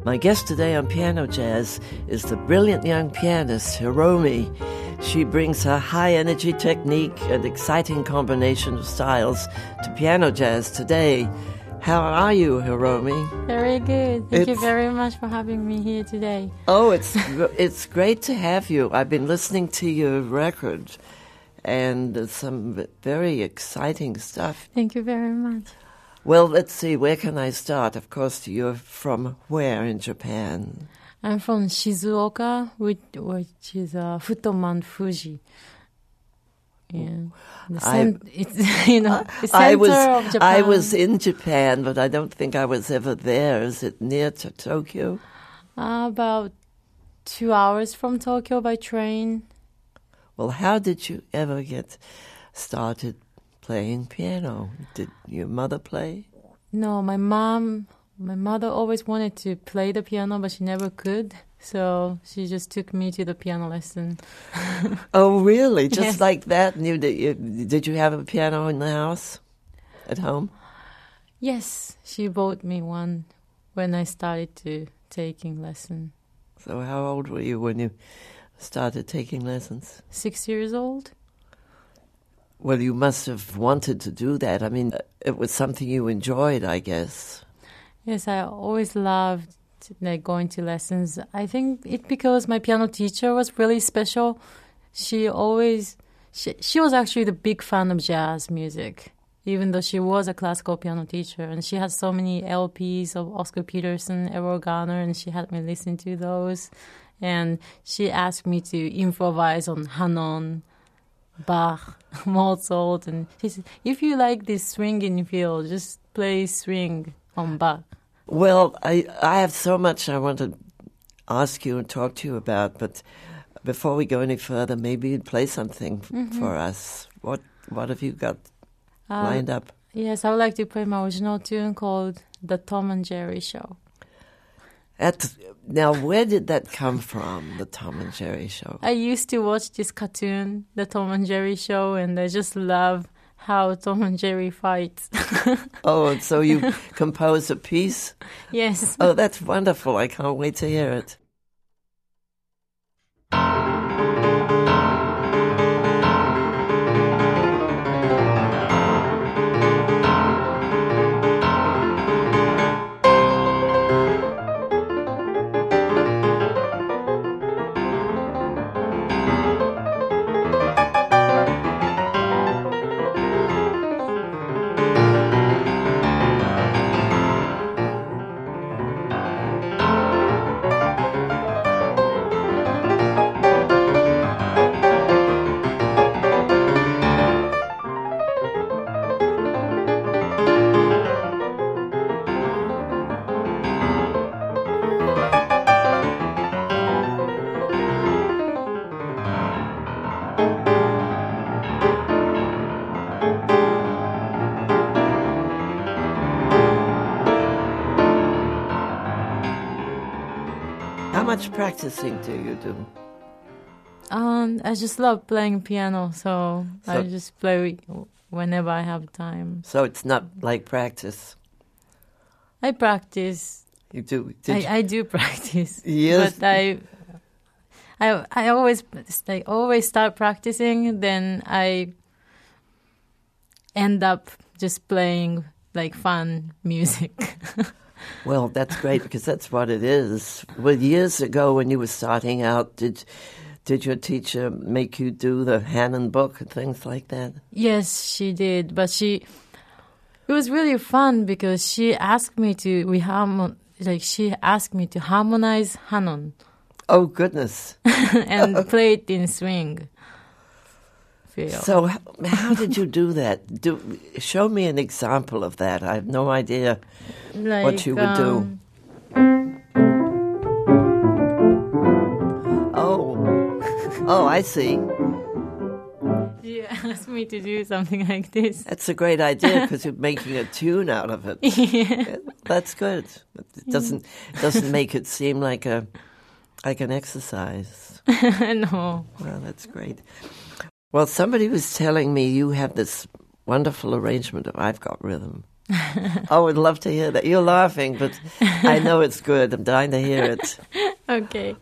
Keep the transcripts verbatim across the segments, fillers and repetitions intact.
My guest today on Piano Jazz is the brilliant young pianist Hiromi. She brings her high-energy technique and exciting combination of styles to Piano Jazz today. How are you, Hiromi? Very good. Thank It's- you very much for having me here today. Oh, it's it's great to have you. I've been listening to your record, and uh, some very exciting stuff. Thank you very much. Well, let's see, where can I start? Of course, you're from where in Japan? I'm from Shizuoka, which, which is uh, Futoman Fuji. Yeah. The cent- it's, you know, the center I was of Japan. I was in Japan, but I don't think I was ever there. Is it near to Tokyo? Uh, about two hours from Tokyo by train. Well, how did you ever get started playing piano? Did your mother play? No, my mom, my mother always wanted to play the piano, but she never could. So she just took me to the piano lesson. Oh, really? Just Yes. like that? And you, did, you, did you have a piano in the house at home? Yes, she bought me one when I started to taking lesson. So how old were you when you started taking lessons? Six years old. Well, you must have wanted to do that. I mean, it was something you enjoyed, I guess. Yes, I always loved like going to lessons. I think it because my piano teacher was really special. She always she she was actually the big fan of jazz music, even though she was a classical piano teacher, and she had so many L Ps of Oscar Peterson, Errol Garner, and she had me listen to those. And she asked me to improvise on Hanon, Bach, Mozart, and she said, if you like this swinging feel, just play swing on Bach. Well, I I have so much I want to ask you and talk to you about, but before we go any further, maybe you'd play something f- Mm-hmm. for us. What what have you got Uh, lined up? Yes, I would like to play my original tune called The Tom and Jerry Show. At, now, where did that come from, the Tom and Jerry show? I used to watch this cartoon, The Tom and Jerry Show, and I just love how Tom and Jerry fight. Oh, and so you compose a piece? Yes. Oh, that's wonderful. I can't wait to hear it. How much practicing do you do? Um, I just love playing piano, so, So- I just play whenever I have time. So it's not like practice. I practice. You do. Did you- I, I do practice. Yes. But I, I, I always, I always start practicing, then I end up just playing like fun music. Well, that's great because that's what it is. Well, years ago when you were starting out, did did your teacher make you do the Hanon book and things like that? Yes, she did, but she. It was really fun because she asked me to we harmon like she asked me to harmonize Hanon Oh, goodness. and play it in swing. Feel. So h- how did you do that? Do Show me an example of that. I have no idea like, what you would do. um, Oh, oh, I see. She asked me to do something like this. That's a great idea because you're making a tune out of it. Yeah. That's good. It doesn't doesn't make it seem like a like an exercise. No. Well, that's great. Well, somebody was telling me you have this wonderful arrangement of I've Got Rhythm. I would love to hear that. You're laughing, but I know it's good. I'm dying to hear it. Okay.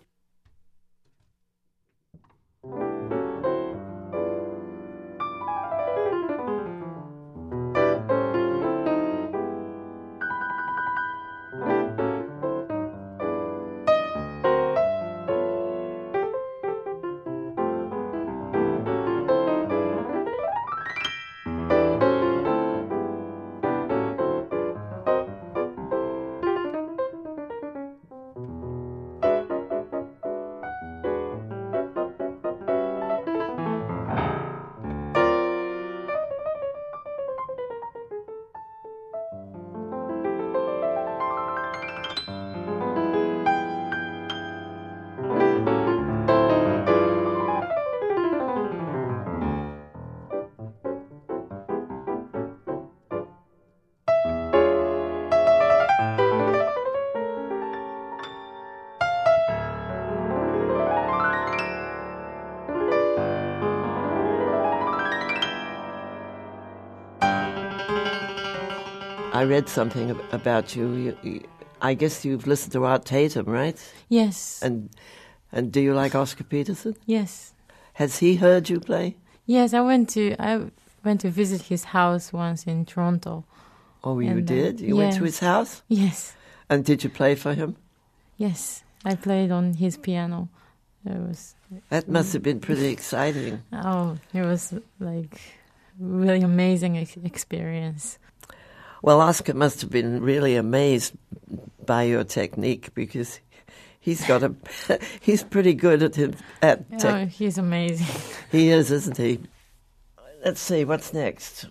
I read something ab- about you. You, you. I guess you've listened to Art Tatum, right? Yes. And and do you like Oscar Peterson? Yes. Has he heard you play? Yes, I went to I went to visit his house once in Toronto. Oh, you And, uh, did? You yes. went to his house? Yes. And did you play for him? Yes. I played on his piano. It was That must have been pretty exciting. oh, it was like really amazing ex- experience. Well, Oscar must have been really amazed by your technique because he's got a he's pretty good at him at Oh, tech. he's amazing. He is, isn't he? Let's see what's next.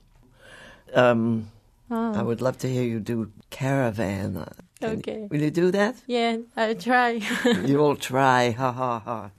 Um, Oh, I would love to hear you do Caravan. Can- okay. Will you do that? Yeah, I try. You'll try. Ha ha ha.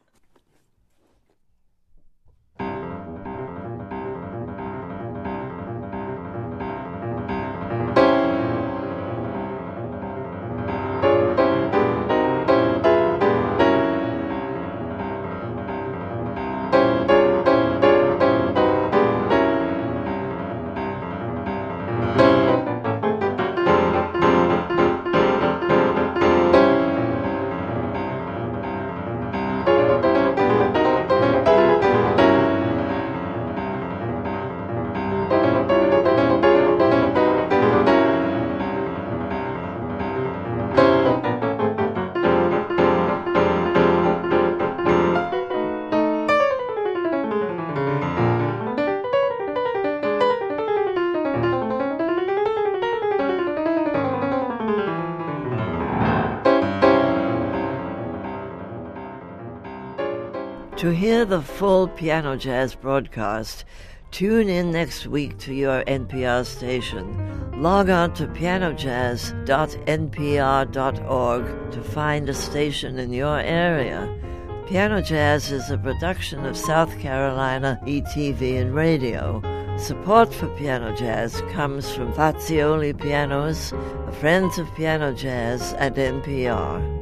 To hear the full Piano Jazz broadcast, tune in next week to your N P R station. Log on to piano jazz dot n p r dot org to find a station in your area. Piano Jazz is a production of South Carolina E T V and Radio. Support for Piano Jazz comes from Fazioli Pianos, the Friends of Piano Jazz, and N P R.